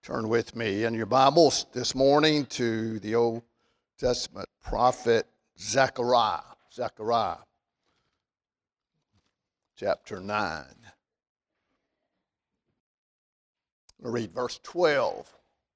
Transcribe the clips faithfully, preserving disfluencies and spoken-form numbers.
Turn with me in your Bibles this morning to the Old Testament prophet Zechariah. Zechariah, chapter nine. I'll read verse twelve.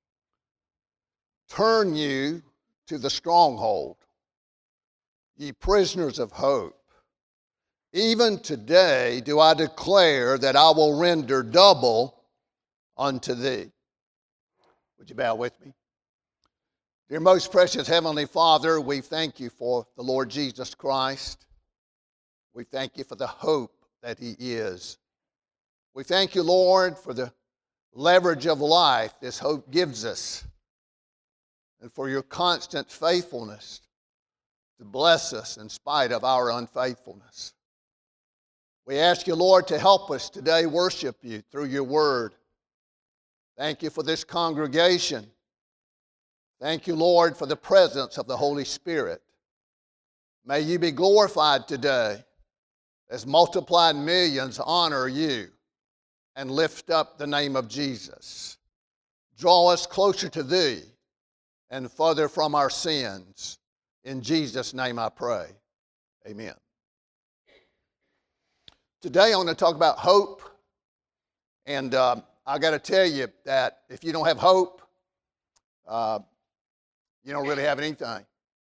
Turn you to the stronghold, ye prisoners of hope. Even today do I declare that I will render double unto thee. Would you bow with me? Dear most precious Heavenly Father, we thank you for the Lord Jesus Christ. We thank you for the hope that he is. We thank you, Lord, for the leverage of life this hope gives us, and for your constant faithfulness to bless us in spite of our unfaithfulness. We ask you, Lord, to help us today worship you through your word. Thank you for this congregation. Thank you, Lord, for the presence of the Holy Spirit. May you be glorified today as multiplied millions honor you and lift up the name of Jesus. Draw us closer to thee and further from our sins. In Jesus' name I pray. Amen. Today I want to talk about hope. And uh, I got to tell you that if you don't have hope, uh, you don't really have anything.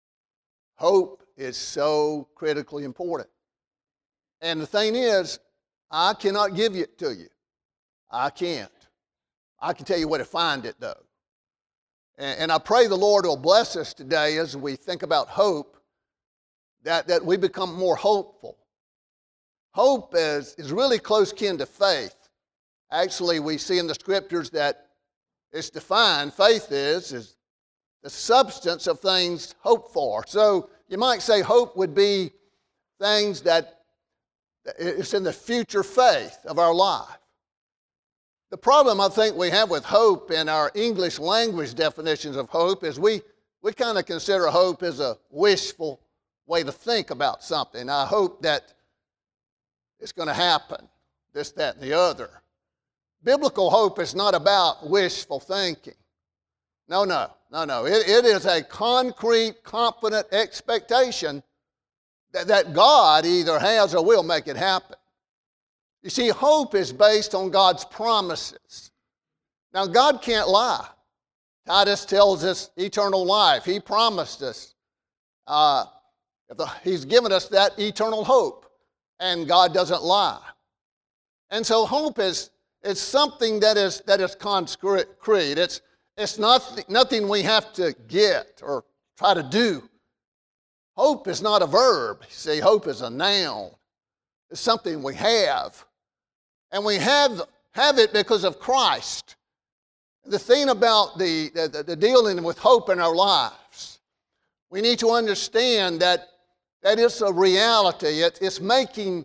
Hope is so critically important. And the thing is, I cannot give it to you. I can't. I can tell you where to find it, though. And, and I pray the Lord will bless us today as we think about hope, that, that we become more hopeful. Hope is, is really close kin to faith. Actually, we see in the scriptures that it's defined, faith is, is the substance of things hoped for. So you might say hope would be things that it's in the future faith of our life. The problem I think we have with hope in our English language definitions of hope is we, we kind of consider hope as a wishful way to think about something. I hope that it's going to happen, this, that, and the other. Biblical hope is not about wishful thinking. No, no, no, no. It, it is a concrete, confident expectation that, that God either has or will make it happen. You see, hope is based on God's promises. Now, God can't lie. Titus tells us eternal life. He promised us. Uh, he's given us that eternal hope, and God doesn't lie. And so hope is It's something that is that is concrete. It's, it's not, nothing we have to get or try to do. Hope is not a verb. See, hope is a noun. It's something we have. And we have, have it because of Christ. The thing about the, the, the dealing with hope in our lives, we need to understand that, that it's a reality. It, it's making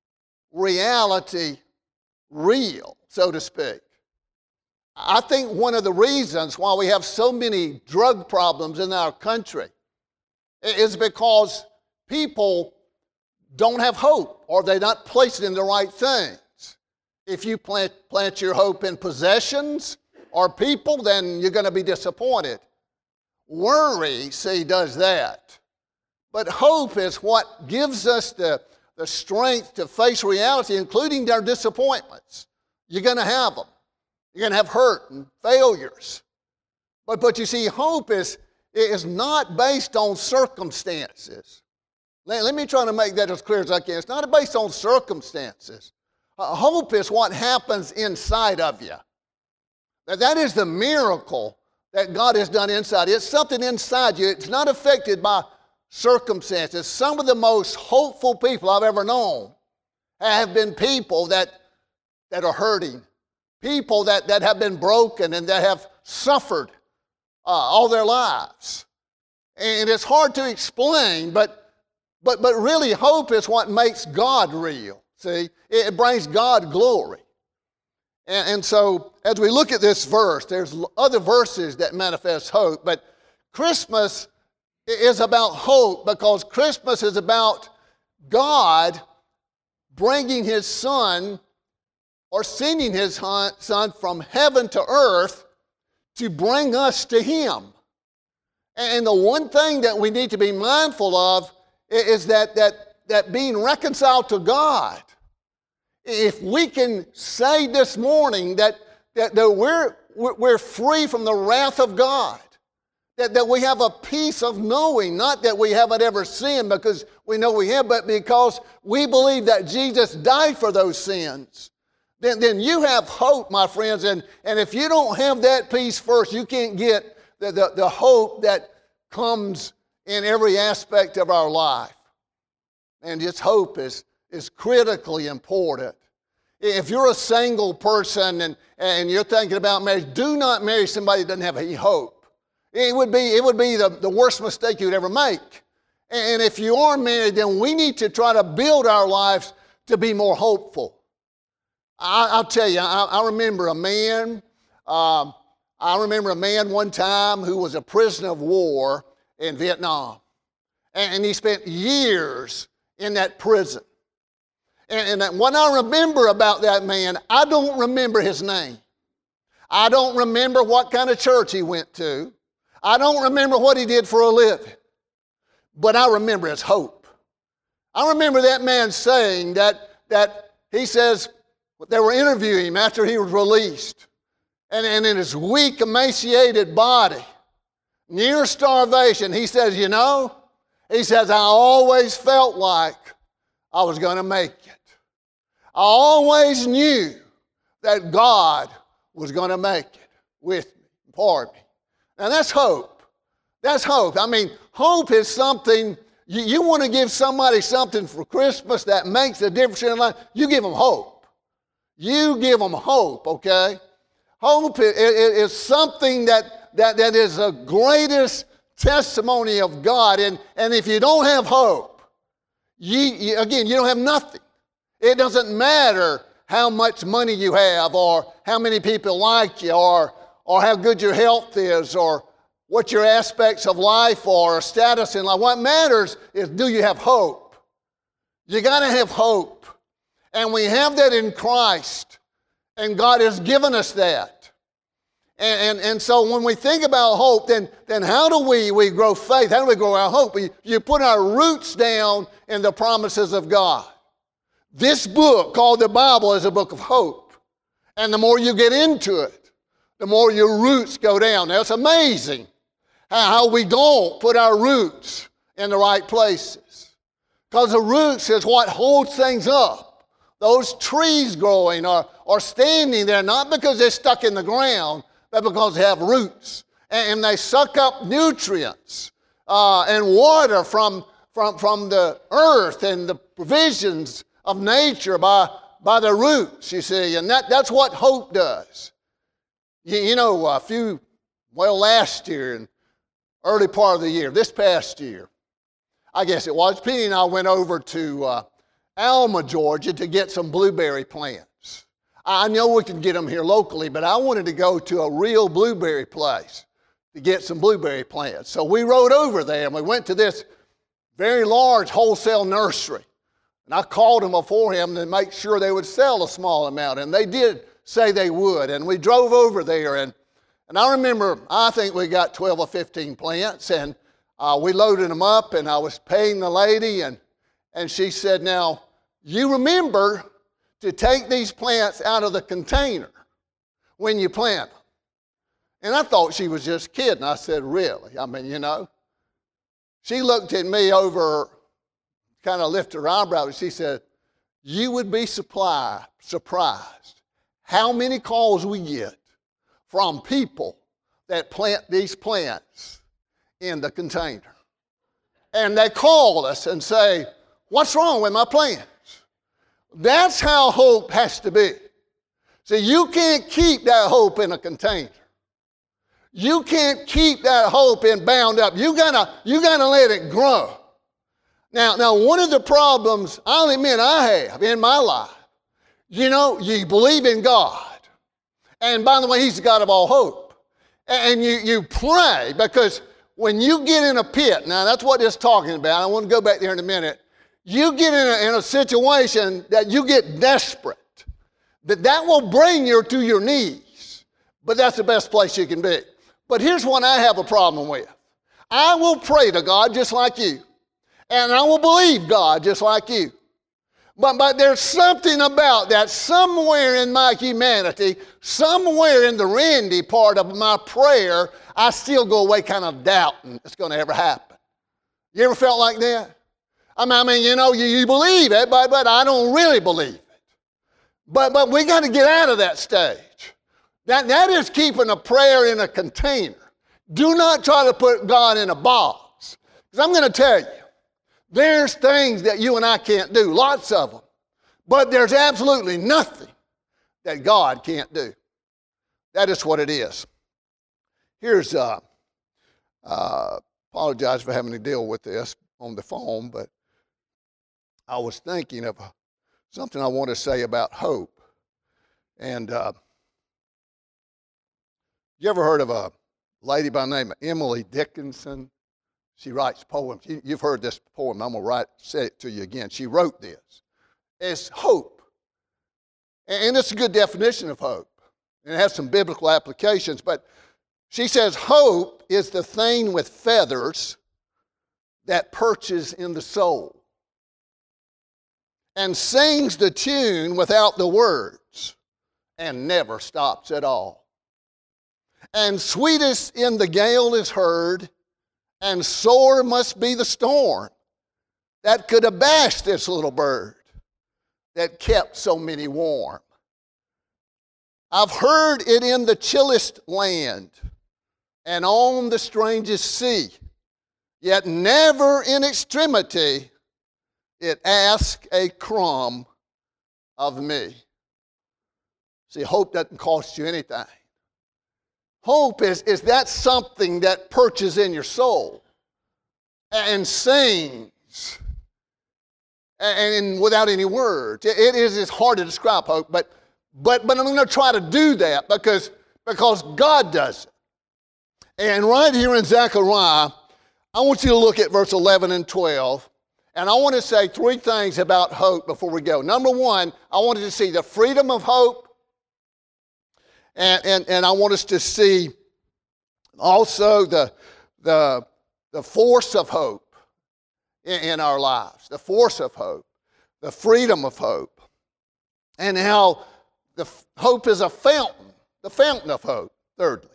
reality real, so to speak. I think one of the reasons why we have so many drug problems in our country is because people don't have hope, or they're not placing the right things. If you plant, plant your hope in possessions or people, then you're going to be disappointed. Worry, see, does that. But hope is what gives us the the strength to face reality, including their disappointments. You're going to have them. You're going to have hurt and failures. But, but you see, hope is, is not based on circumstances. Let, let me try to make that as clear as I can. It's not based on circumstances. Uh, hope is what happens inside of you. Now, that is the miracle that God has done inside. It's something inside you. It's not affected by circumstances. Some of the most hopeful people I've ever known have been people that, that are hurting, people that, that have been broken and that have suffered uh, all their lives. And it's hard to explain, but, but, but really hope is what makes God real. See, it brings God glory. And, and so as we look at this verse, there's other verses that manifest hope, but Christmas is about hope, because Christmas is about God bringing his Son, or sending his Son from heaven to earth to bring us to Him. And the one thing that we need to be mindful of is that, that, that being reconciled to God. If we can say this morning that, that, that we're, we're free from the wrath of God, that, that we have a peace of knowing, not that we haven't ever sinned because we know we have, but because we believe that Jesus died for those sins, then, then you have hope, my friends. And, and if you don't have that peace first, you can't get the, the, the hope that comes in every aspect of our life. And just hope is, is critically important. If you're a single person and, and you're thinking about marriage, do not marry somebody that doesn't have any hope. It would be, it would be the, the worst mistake you'd ever make. And if you are married, then we need to try to build our lives to be more hopeful. I, I'll tell you, I, I remember a man, um, I remember a man one time who was a prisoner of war in Vietnam. And, and he spent years in that prison. And, and what I remember about that man, I don't remember his name. I don't remember what kind of church he went to. I don't remember what he did for a living. But I remember his hope. I remember that man saying that, that he says, they were interviewing him after he was released. And, and in his weak, emaciated body, near starvation, he says, you know, he says, I always felt like I was going to make it. I always knew that God was going to make it with me, for me. Now that's hope. That's hope. I mean, hope is something, you, you want to give somebody something for Christmas that makes a difference in their life, you give them hope. You give them hope, okay? Hope is, is something that, that, that is the greatest testimony of God. And, and if you don't have hope, you, you, again, you don't have nothing. It doesn't matter how much money you have or how many people like you or, or how good your health is or what your aspects of life are or status in life. What matters is, do you have hope? You got to have hope. And we have that in Christ. And God has given us that. And, and, and so when we think about hope, then, then how do we, we grow faith? How do we grow our hope? We, you put our roots down in the promises of God. This book called the Bible is a book of hope. And the more you get into it, the more your roots go down. Now, it's amazing how we don't put our roots in the right places. Because the roots is what holds things up. Those trees growing are, are standing there not because they're stuck in the ground, but because they have roots. And, and they suck up nutrients uh, and water from, from, from the earth and the provisions of nature by, by the roots, you see. And that, that's what hope does. You, you know, a few, well, last year and early part of the year, this past year, I guess it was, Penny and I went over to uh, Alma, Georgia to get some blueberry plants. I know we can get them here locally, but I wanted to go to a real blueberry place to get some blueberry plants. So we rode over there and we went to this very large wholesale nursery. And I called them beforehand to make sure they would sell a small amount, and they did say they would. And we drove over there, and, and I remember, I think we got twelve or fifteen plants, and uh, we loaded them up, and I was paying the lady, and, and she said, now, you remember to take these plants out of the container when you plant them. And I thought she was just kidding. I said, really? I mean, you know. She looked at me over, kind of lifted her eyebrow, and she said, you would be supply, surprised how many calls we get from people that plant these plants in the container. And they call us and say, what's wrong with my plants? That's how hope has to be. See, you can't keep that hope in a container. You can't keep that hope in bound up. You gotta, you gotta let it grow. Now, now, one of the problems I'll admit I have in my life, you know, you believe in God. And by the way, He's the God of all hope. And you, you pray, because when you get in a pit, now that's what it's talking about. I want to go back there in a minute. You get in a, in a situation that you get desperate, that that will bring you to your knees. but that's the best place you can be. But here's what I have a problem with. I will pray to God just like you, and I will believe God just like you. But, but there's something about that somewhere in my humanity, somewhere in the Randy part of my prayer, I still go away kind of doubting it's going to ever happen. You ever felt like that? I mean, I mean you know, you, you believe it, but, but I don't really believe it. But, but we got to get out of that stage. That, that is keeping a prayer in a container. Do not try to put God in a box. Because I'm going to tell you, there's things that you and I can't do, lots of them. But there's absolutely nothing that God can't do. That is what it is. Here's, uh, uh, apologize for having to deal with this on the phone, but I was thinking of something I want to say about hope. And uh, you ever heard of a lady by the name of Emily Dickinson? She writes poems. You've heard this poem. I'm going to write, say it to you again. She wrote this. It's hope. And it's a good definition of hope. And it has some biblical applications. But she says, hope is the thing with feathers that perches in the soul and sings the tune without the words and never stops at all. And sweetest in the gale is heard, and sore must be the storm that could abash this little bird that kept so many warm. I've heard it in the chillest land and on the strangest sea, yet never in extremity it asked a crumb of me. See, hope doesn't cost you anything. Hope is, is that something that perches in your soul and sings and, and without any words. It, it is it's hard to describe hope, but but but I'm going to try to do that because, because God does it. And right here in Zechariah, I want you to look at verse eleven and twelve, and I want to say three things about hope before we go. Number one, I want you to see the freedom of hope. And, and, and I want us to see also the, the, the force of hope in, in our lives, the force of hope, the freedom of hope, and how the hope is a fountain, the fountain of hope, thirdly.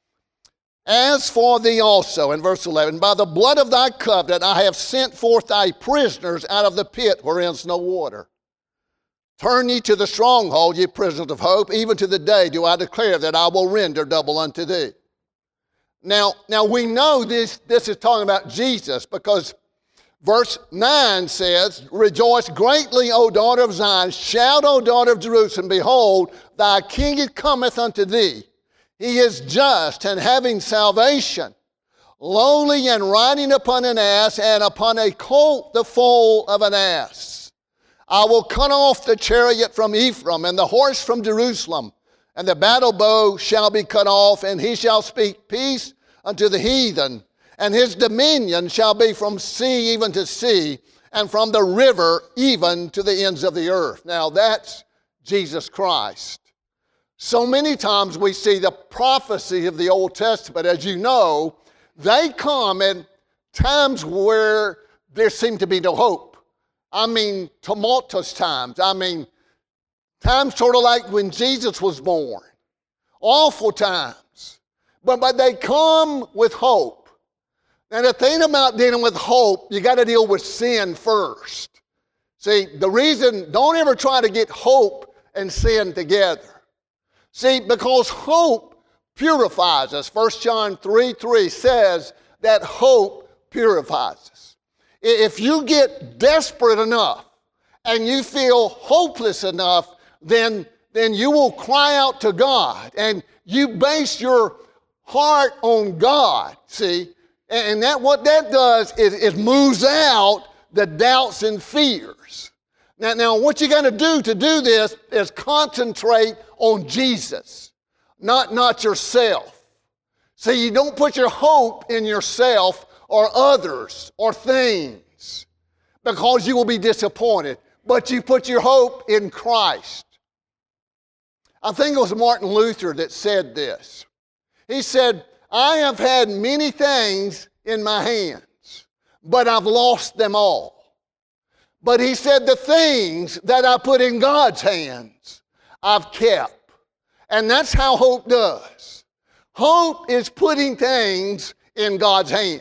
As for thee also, in verse eleven, by the blood of thy covenant I have sent forth thy prisoners out of the pit wherein is no water. Turn ye to the stronghold, ye prisoners of hope, even to the day do I declare that I will render double unto thee. Now, now we know this, this is talking about Jesus because verse nine says, rejoice greatly, O daughter of Zion, shout, O daughter of Jerusalem, behold, thy king cometh unto thee. He is just and having salvation, lowly and riding upon an ass, and upon a colt the foal of an ass. I will cut off the chariot from Ephraim, and the horse from Jerusalem, and the battle bow shall be cut off, and he shall speak peace unto the heathen, and his dominion shall be from sea even to sea, and from the river even to the ends of the earth. Now that's Jesus Christ. So many times we see the prophecy of the Old Testament, as you know, they come in times where there seemed to be no hope. I mean, tumultuous times. I mean, times sort of like when Jesus was born. Awful times. But, but they come with hope. And the thing about dealing with hope, you got to deal with sin first. See, the reason, don't ever try to get hope and sin together. See, because hope purifies us. First John three three says that hope purifies us. If you get desperate enough and you feel hopeless enough, then, then you will cry out to God and you base your heart on God, see? And that what that does is it moves out the doubts and fears. Now, now what you got to do to do this is concentrate on Jesus, not, not yourself. See, you don't put your hope in yourself or others or things because you will be disappointed, but you put your hope in Christ. I think it was Martin Luther that said this. He said, I have had many things in my hands, but I've lost them all. But he said, the things that I put in God's hands, I've kept. And that's how hope does. Hope is putting things in God's hands.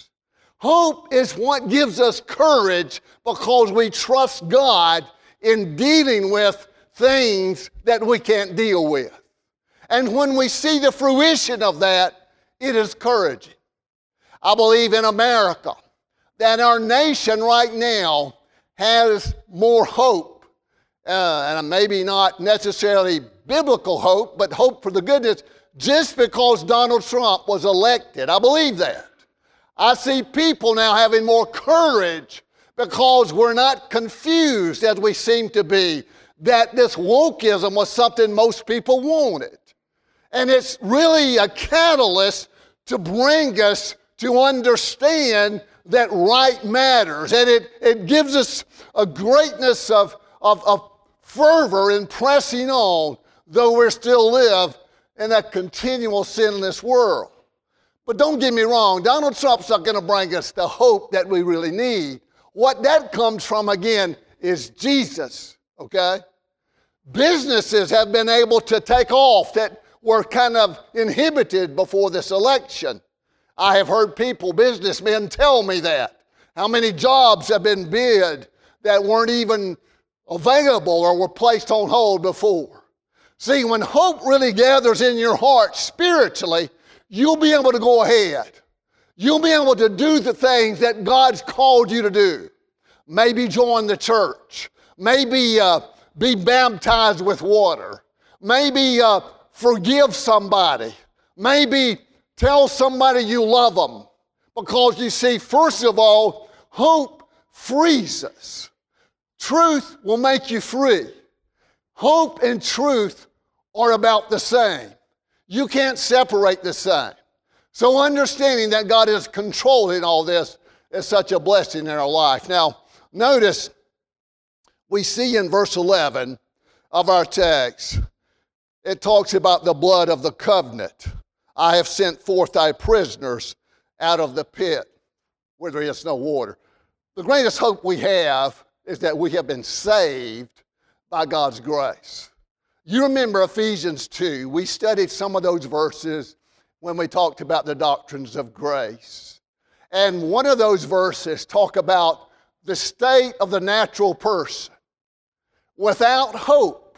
Hope is what gives us courage because we trust God in dealing with things that we can't deal with. And when we see the fruition of that, it is encouraging. I believe in America that our nation right now has more hope, uh, and maybe not necessarily biblical hope, but hope for the goodness, just because Donald Trump was elected. I believe that. I see people now having more courage because we're not confused as we seem to be that this wokeism was something most people wanted. And it's really a catalyst to bring us to understand that right matters. And it, it gives us a greatness of, of, of fervor in pressing on, though we still live in a continual sinless world. But don't get me wrong, Donald Trump's not going to bring us the hope that we really need. What that comes from, again, is Jesus, okay? Businesses have been able to take off that were kind of inhibited before this election. I have heard people, businessmen, tell me that. How many jobs have been bid that weren't even available or were placed on hold before. See, when hope really gathers in your heart spiritually, you'll be able to go ahead. You'll be able to do the things that God's called you to do. Maybe join the church. Maybe uh, be baptized with water. Maybe uh, forgive somebody. Maybe tell somebody you love them. Because you see, first of all, hope frees us. Truth will make you free. Hope and truth are about the same. You can't separate the same. So understanding that God is controlling all this is such a blessing in our life. Now, notice we see in verse eleven of our text, it talks about the blood of the covenant. I have sent forth thy prisoners out of the pit where there is no water. The greatest hope we have is that we have been saved by God's grace. You remember Ephesians two. We studied some of those verses when we talked about the doctrines of grace. And one of those verses talk about the state of the natural person without hope.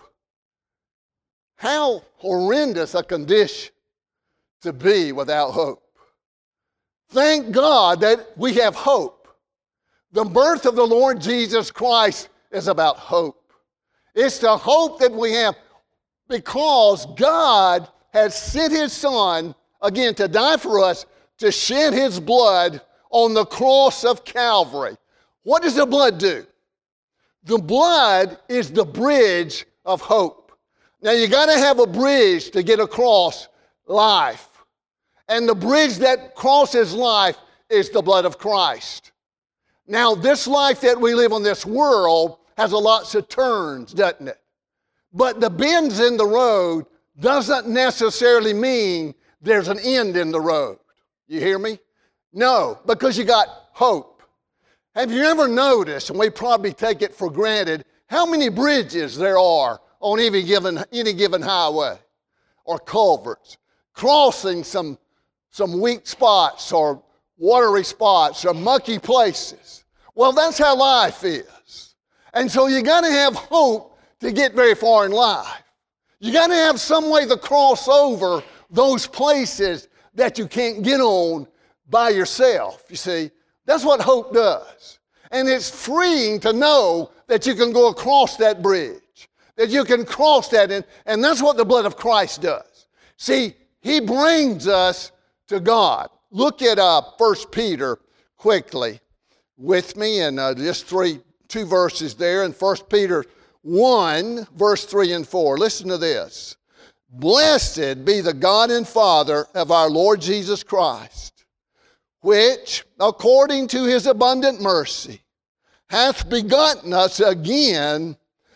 How horrendous a condition to be without hope. Thank God that we have hope. The birth of the Lord Jesus Christ is about hope. It's the hope that we have because God has sent His Son, again, to die for us, to shed His blood on the cross of Calvary. What does the blood do? The blood is the bridge of hope. Now, you got to have a bridge to get across life. And the bridge that crosses life is the blood of Christ. Now, this life that we live on this world has a lots of turns, doesn't it? But the bends in the road doesn't necessarily mean there's an end in the road. You hear me? No, because you got hope. Have you ever noticed, and we probably take it for granted, how many bridges there are on any given, any given highway or culverts, crossing some, some weak spots or watery spots or mucky places? Well, that's how life is. And so you got to have hope to get very far in life. You got to have some way to cross over those places that you can't get on by yourself, you see. That's what hope does. And it's freeing to know that you can go across that bridge, that you can cross that, and, and that's what the blood of Christ does. See, He brings us to God. Look at uh, First Peter quickly with me, and uh, just three, two verses there in First Peter one, verse three and four. Listen to this. Blessed be the God and Father of our Lord Jesus Christ, which, according to His abundant mercy, hath begotten us again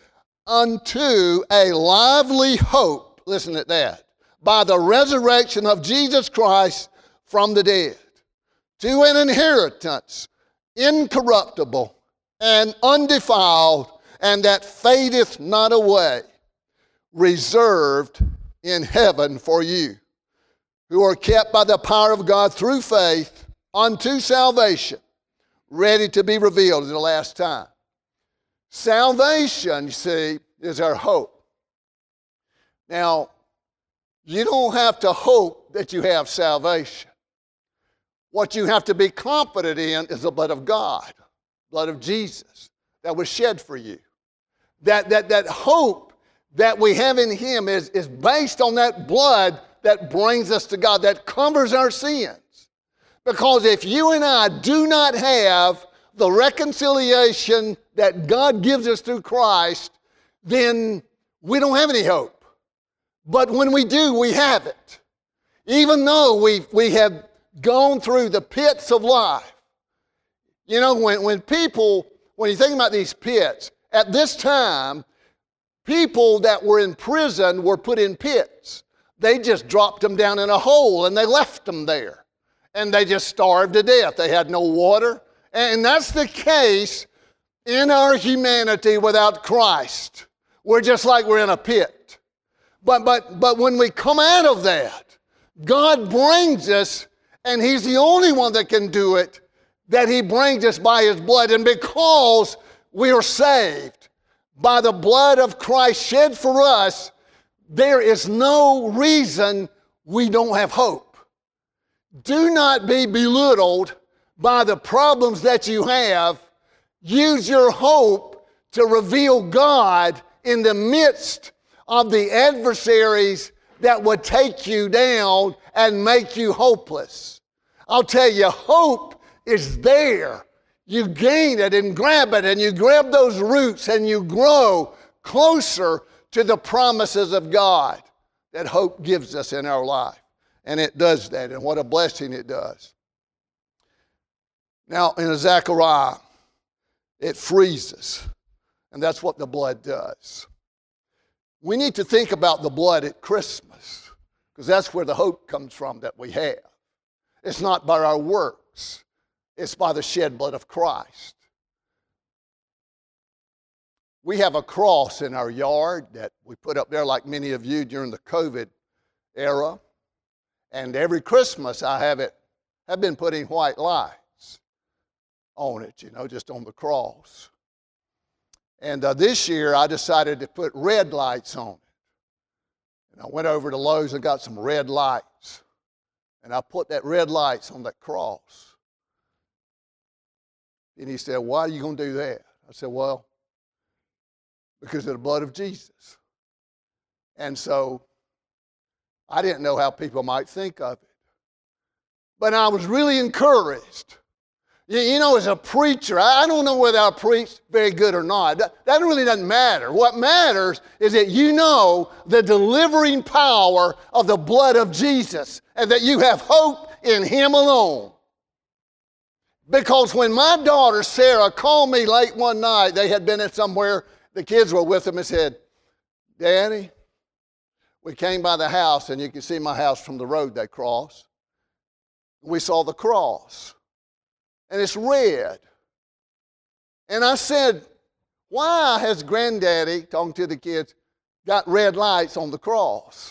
unto a lively hope, listen to that, by the resurrection of Jesus Christ from the dead, to an inheritance incorruptible and undefiled, and that fadeth not away, reserved in heaven for you, who are kept by the power of God through faith unto salvation, ready to be revealed in the last time. Salvation, you see, is our hope. Now, you don't have to hope that you have salvation. What you have to be confident in is the blood of God, blood of Jesus that was shed for you. That, that, that hope that we have in Him is, is based on that blood that brings us to God, that covers our sins. Because if you and I do not have the reconciliation that God gives us through Christ, then we don't have any hope. But when we do, we have it. Even though we, we have gone through the pits of life. You know, when, when people, when you think about these pits, at this time, people that were in prison were put in pits. They just dropped them down in a hole and they left them there. And they just starved to death. They had no water. And that's the case in our humanity without Christ. We're just like we're in a pit. But, but, but when we come out of that, God brings us, and He's the only one that can do it, that He brings us by His blood. And because we are saved by the blood of Christ shed for us, there is no reason we don't have hope. Do not be belittled by the problems that you have. Use your hope to reveal God in the midst of the adversaries that would take you down and make you hopeless. I'll tell you, hope is there. You gain it and grab it, and you grab those roots and you grow closer to the promises of God that hope gives us in our life. And it does that, and what a blessing it does. Now, in Zechariah, it freezes, and that's what the blood does. We need to think about the blood at Christmas, because that's where the hope comes from that we have. It's not by our works. It's by the shed blood of Christ. We have a cross in our yard that we put up there like many of you during the COVID era. And every Christmas I have it, have been putting white lights on it, you know, just on the cross. And uh, this year I decided to put red lights on it. And I went over to Lowe's and got some red lights. And I put that red lights on that cross. And he said, "Why are you going to do that?" I said, "Well, because of the blood of Jesus." And so I didn't know how people might think of it. But I was really encouraged. You, you know, as a preacher, I, I don't know whether I preach very good or not. That, that really doesn't matter. What matters is that you know the delivering power of the blood of Jesus and that you have hope in Him alone. Because when my daughter Sarah called me late one night, they had been at somewhere, the kids were with them, and said, "Daddy, we came by the house, and you can see my house from the road they cross. We saw the cross, and it's red." And I said, "Why has Granddaddy," talking to the kids, "got red lights on the cross?"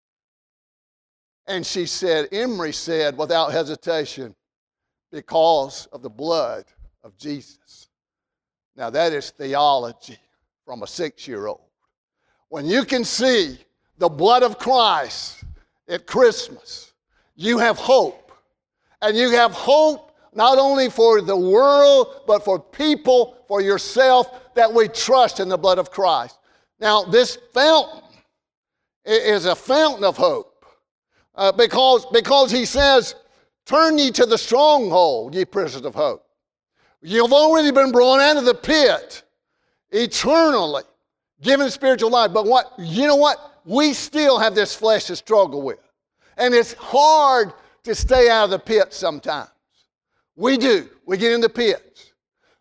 And she said, Emery said without hesitation, "Because of the blood of Jesus." Now that is theology from a six-year-old. When you can see the blood of Christ at Christmas, you have hope. And you have hope not only for the world, but for people, for yourself, that we trust in the blood of Christ. Now, this fountain is a fountain of hope uh, because, because he says, "Turn ye to the stronghold, ye prisoners of hope." You've already been brought out of the pit eternally, given spiritual life. But what you know what? We still have this flesh to struggle with. And it's hard to stay out of the pit sometimes. We do. We get in the pits.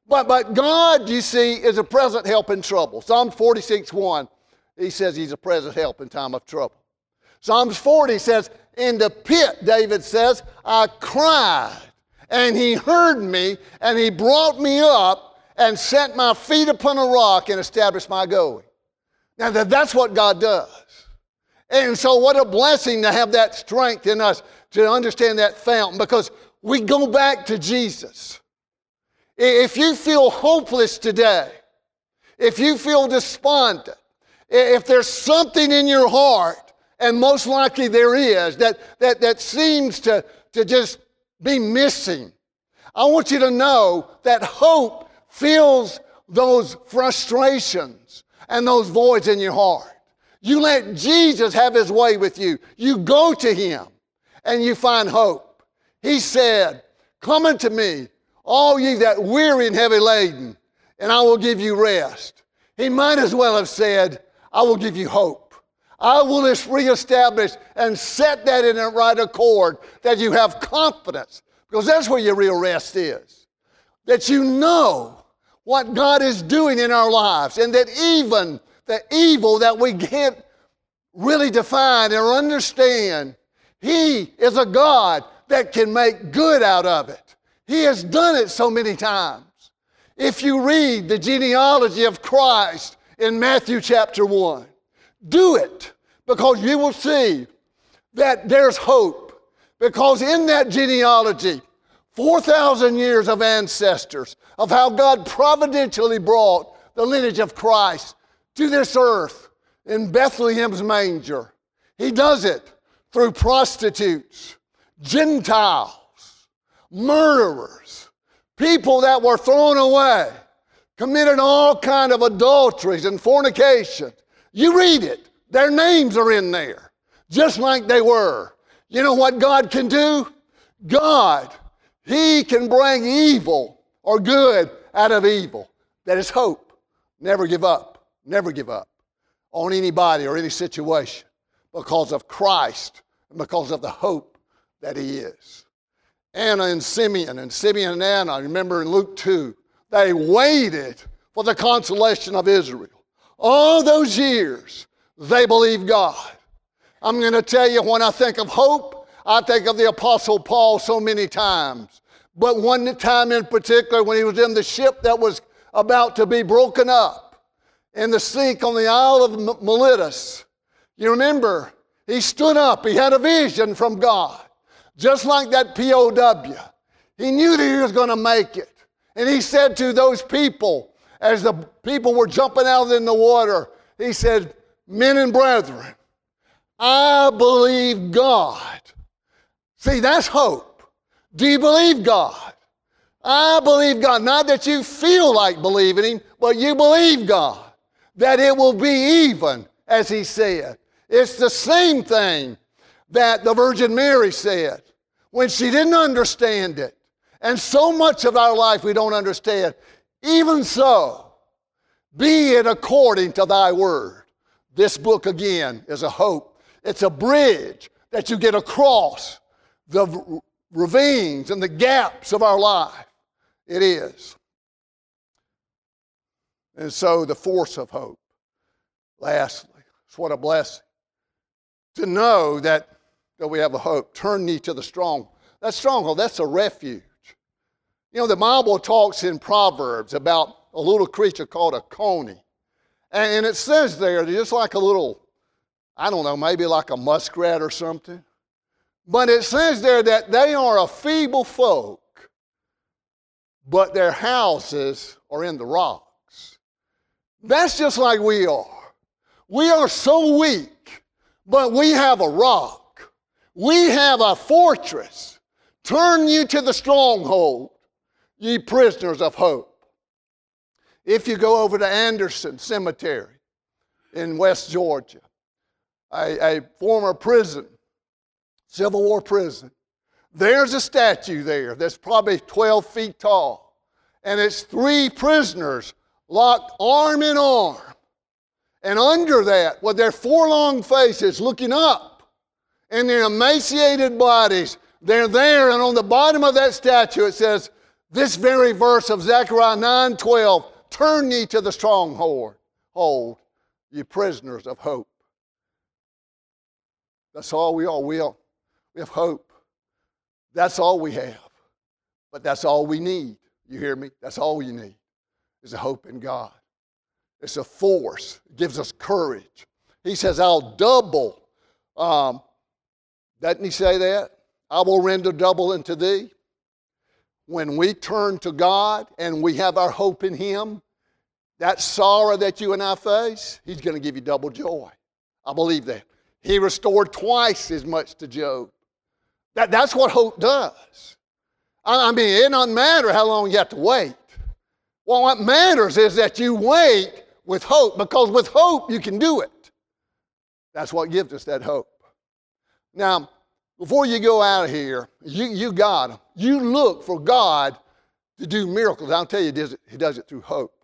But, but God, you see, is a present help in trouble. Psalms forty-six one, he says he's a present help in time of trouble. Psalms forty says, in the pit, David says, I cried, and he heard me, and he brought me up, and set my feet upon a rock, and established my going. Now, that's what God does. And so what a blessing to have that strength in us to understand that fountain, because we go back to Jesus. If you feel hopeless today, if you feel despondent, if there's something in your heart, and most likely there is, that, that, that seems to, to just be missing, I want you to know that hope fills those frustrations and those voids in your heart. You let Jesus have his way with you. You go to him and you find hope. He said, come unto me, all ye that weary and heavy laden, and I will give you rest. He might as well have said, I will give you hope. I will reestablish and set that in a right accord, that you have confidence, because that's where your real rest is. That you know what God is doing in our lives, and that even the evil that we can't really define or understand, he is a God that can make good out of it. He has done it so many times. If you read the genealogy of Christ in Matthew chapter one, do it, because you will see that there's hope. Because in that genealogy, four thousand years of ancestors, of how God providentially brought the lineage of Christ to this earth in Bethlehem's manger. He does it through prostitutes, Gentiles, murderers, people that were thrown away, committed all kind of adulteries and fornication. You read it. Their names are in there, just like they were. You know what God can do? God, he can bring evil or good out of evil. That is hope. Never give up. Never give up on anybody or any situation, because of Christ and because of the hope that he is. Anna and Simeon, and Simeon and Anna, remember in Luke two, they waited for the consolation of Israel. All those years, they believed God. I'm going to tell you, when I think of hope, I think of the Apostle Paul so many times. But one time in particular, when he was in the ship that was about to be broken up in the sink on the Isle of Miletus, you remember, he stood up. He had a vision from God. Just like that P O W. He knew that he was going to make it. And he said to those people, as the people were jumping out in the water, he said, men and brethren, I believe God. See, that's hope. Do you believe God? I believe God. Not that you feel like believing him, but you believe God. That it will be even as he said. It's the same thing that the Virgin Mary said when she didn't understand it. And so much of our life we don't understand. Even so, be it according to thy word. This book again is a hope. It's a bridge that you get across the ravines and the gaps of our life. It is. And so the force of hope. Lastly, it's what a blessing to know that, that we have a hope. Turn ye to the strong. That stronghold, that's a refuge. You know, the Bible talks in Proverbs about a little creature called a coney. And it says there, just like a little, I don't know, maybe like a muskrat or something. But it says there that they are a feeble folk, but their houses are in the rocks. That's just like we are. We are so weak, but we have a rock. We have a fortress. Turn you to the stronghold, ye prisoners of hope. If you go over to Anderson Cemetery in West Georgia, a, a former prison, Civil War prison, there's a statue there that's probably twelve feet tall. And it's three prisoners locked arm in arm. And under that, with their forlorn faces looking up and their emaciated bodies, they're there. And on the bottom of that statue it says, This very verse of Zechariah nine twelve, turn ye to the stronghold, hold, ye prisoners of hope. That's all we are. We, are. we have hope. That's all we have. But that's all we need. You hear me? That's all you need is a hope in God. It's a force. It gives us courage. He says, I'll double. Um, doesn't he say that? I will render double unto thee. When we turn to God and we have our hope in Him, that sorrow that you and I face, He's going to give you double joy. I believe that. He restored twice as much to Job. That, that's what hope does. I, I mean, it doesn't matter how long you have to wait. Well, what matters is that you wait with hope, because with hope you can do it. That's what gives us that hope. Now, before you go out of here, you, you got to, you look for God to do miracles. I'll tell you, he does it, he does it through hope.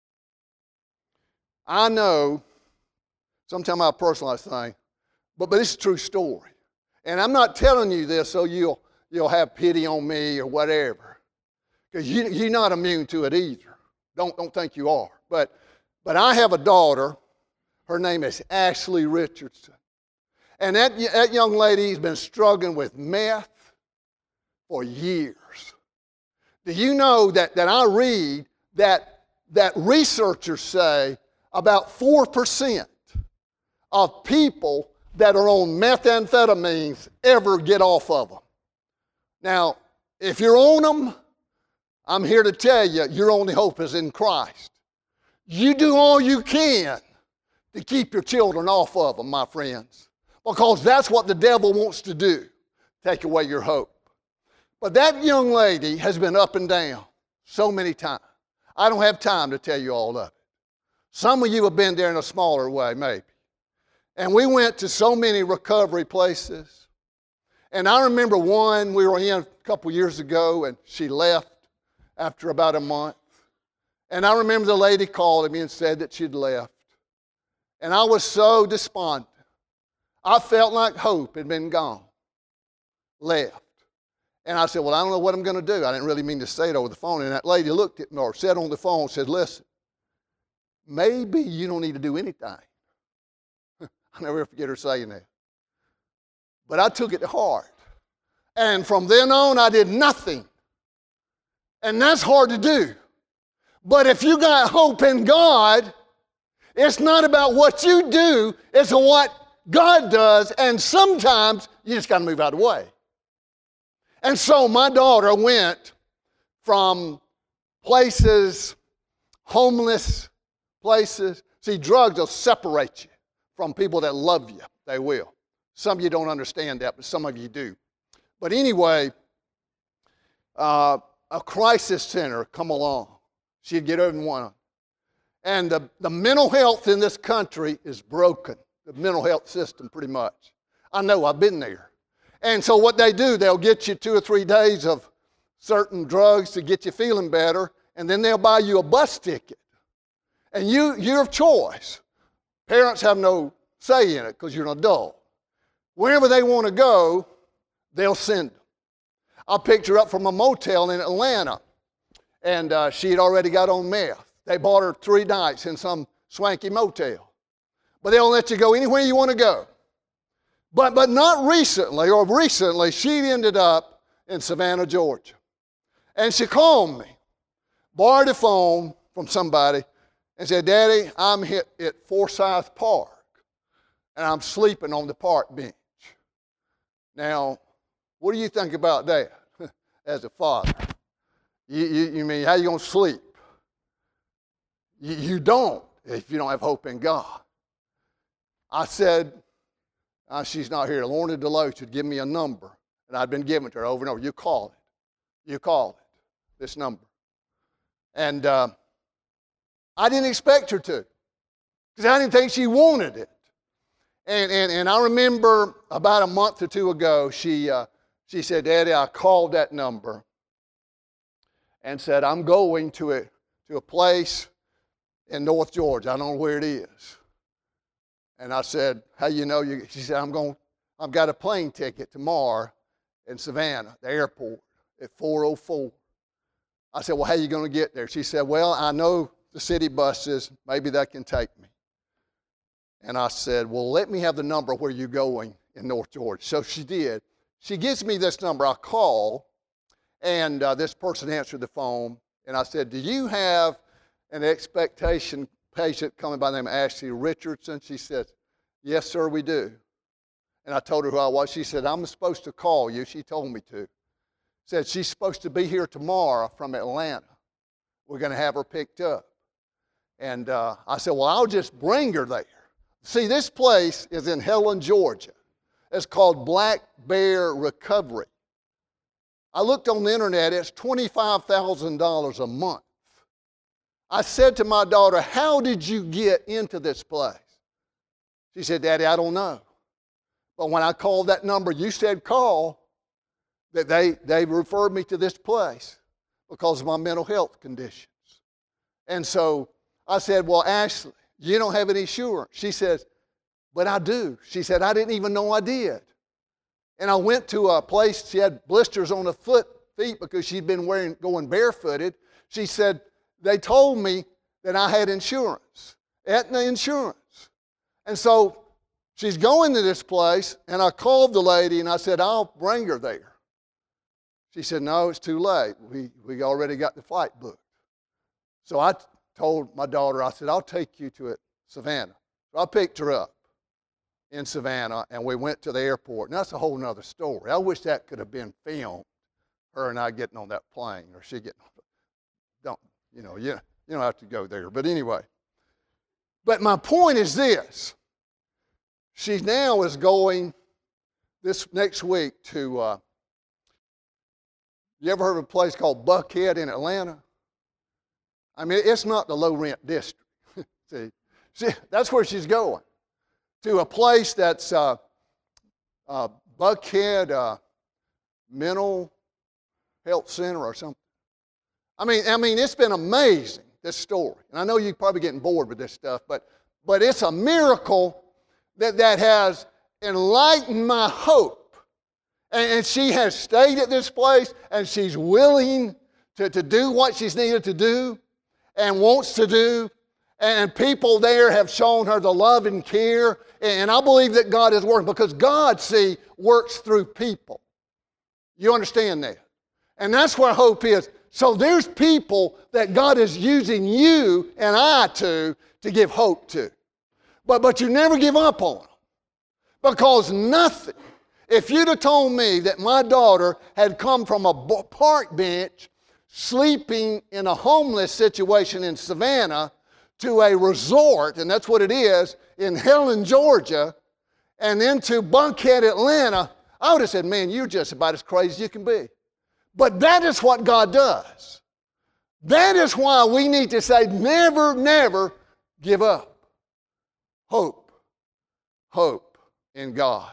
I know, sometimes I personalize things, but, but it's a true story. And I'm not telling you this so you'll, you'll have pity on me or whatever, because you, you're not immune to it either. Don't, don't think you are. But, but I have a daughter. Her name is Ashley Richardson. And that, that young lady has been struggling with meth for years. Do you know that, that I read that, that researchers say about four percent of people that are on methamphetamines ever get off of them? Now, if you're on them, I'm here to tell you, your only hope is in Christ. You do all you can to keep your children off of them, my friends, because that's what the devil wants to do, take away your hope. But that young lady has been up and down so many times. I don't have time to tell you all of it. Some of you have been there in a smaller way, maybe. And we went to so many recovery places. And I remember one we were in a couple years ago, and she left after about a month. And I remember the lady called me and said that she'd left. And I was so despondent. I felt like hope had been gone, left. And I said, well, I don't know what I'm going to do. I didn't really mean to say it over the phone. And that lady looked at me, or said on the phone, said, listen, maybe you don't need to do anything. I'll never forget her saying that. But I took it to heart. And from then on, I did nothing. And that's hard to do. But if you got hope in God, it's not about what you do, it's what God does, and sometimes you just got to move out of the way. And so my daughter went from places, homeless places. See, drugs will separate you from people that love you. They will. Some of you don't understand that, but some of you do. But anyway, uh, a crisis center come along. She'd get in one. And the, the mental health in this country is broken. The mental health system, pretty much. I know, I've been there. And so what they do, they'll get you two or three days of certain drugs to get you feeling better, and then they'll buy you a bus ticket. And you, you're of choice. Parents have no say in it because you're an adult. Wherever they want to go, they'll send them. I picked her up from a motel in Atlanta, and uh, she had already got on meth. They bought her three nights in some swanky motel. But they'll let you go anywhere you want to go. But, but not recently, or recently, she ended up in Savannah, Georgia. And she called me, borrowed a phone from somebody, and said, Daddy, I'm hit at Forsyth Park, and I'm sleeping on the park bench. Now, what do you think about that as a father? You, you, you mean, how you going to sleep? You, you don't if you don't have hope in God. I said, uh, she's not here. Lorna Deloach would give me a number, and I'd been giving it to her over and over. You call it. You call it, this number. And uh, I didn't expect her to, because I didn't think she wanted it. And, and, and I remember about a month or two ago, she, uh, she said, Daddy, I called that number and said, I'm going to a, to a place in North Georgia. I don't know where it is. And I said, how you know? You? She said, I'm going, I've got a plane ticket tomorrow in Savannah, the airport, at four oh four. I said, well, how are you going to get there? She said, well, I know the city buses. Maybe that can take me. And I said, well, let me have the number where you're going in North Georgia. So she did. She gives me this number. I call, and uh, this person answered the phone. And I said, do you have an expectation patient coming by the name of Ashley Richardson? She said, yes, sir, we do. And I told her who I was. She said, I'm supposed to call you. She told me to. Said she's supposed to be here tomorrow from Atlanta. We're going to have her picked up. And uh, I said, well, I'll just bring her there. See, this place is in Helen, Georgia. It's called Black Bear Recovery. I looked on the internet. It's twenty-five thousand dollars a month. I said to my daughter, how did you get into this place? She said, Daddy, I don't know. But when I called that number you said call, that they, they referred me to this place because of my mental health conditions. And so I said, well, Ashley, you don't have any insurance. She says, but I do. She said, I didn't even know I did. And I went to a place, she had blisters on the foot, feet because she'd been wearing, going barefooted. She said, they told me that I had insurance, Aetna insurance. And so she's going to this place, and I called the lady, and I said, I'll bring her there. She said, no, it's too late. We, we already got the flight booked. So I t- told my daughter, I said, I'll take you to it, Savannah. So I picked her up in Savannah, and we went to the airport. And that's a whole nother story. I wish that could have been filmed, her and I getting on that plane, or she getting on the, don't, you know, you, you don't have to go there. But anyway. But my point is this. She now is going this next week to, uh, you ever heard of a place called Buckhead in Atlanta? I mean, it's not the low-rent district. See, see, that's where she's going, to a place that's uh, uh, Buckhead uh, Mental Health Center or something. I mean, I mean, it's been amazing, this story. And I know you're probably getting bored with this stuff, but, but it's a miracle that, that has enlightened my hope. And, and she has stayed at this place, and she's willing to, to do what she's needed to do and wants to do. And people there have shown her the love and care. And I believe that God is working because God, see, works through people. You understand that? And that's where hope is. So there's people that God is using you and I to, to give hope to. But, but you never give up on them. Because nothing, if you'd have told me that my daughter had come from a park bench sleeping in a homeless situation in Savannah to a resort, and that's what it is, in Helen, Georgia, and then to Buckhead, Atlanta, I would have said, man, you're just about as crazy as you can be. But that is what God does. That is why we need to say, never, never give up. Hope. Hope in God.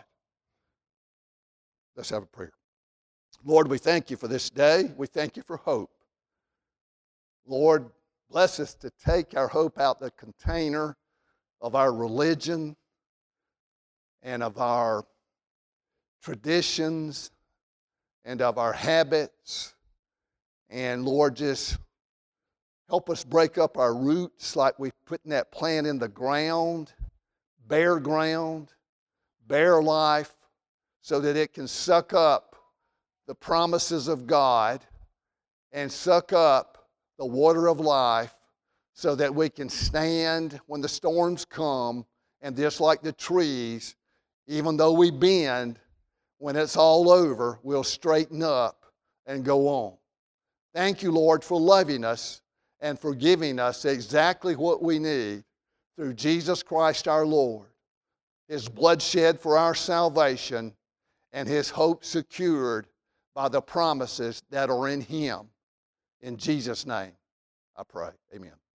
Let's have a prayer. Lord, we thank you for this day. We thank you for hope. Lord, bless us to take our hope out the container of our religion and of our traditions and of our habits. And Lord, just help us break up our roots like we putting that plant in the ground, bare ground, bare life, so that it can suck up the promises of God and suck up the water of life so that we can stand when the storms come, and just like the trees, even though we bend, when it's all over, we'll straighten up and go on. Thank you, Lord, for loving us and for giving us exactly what we need through Jesus Christ our Lord, His blood shed for our salvation, and His hope secured by the promises that are in Him. In Jesus' name, I pray. Amen.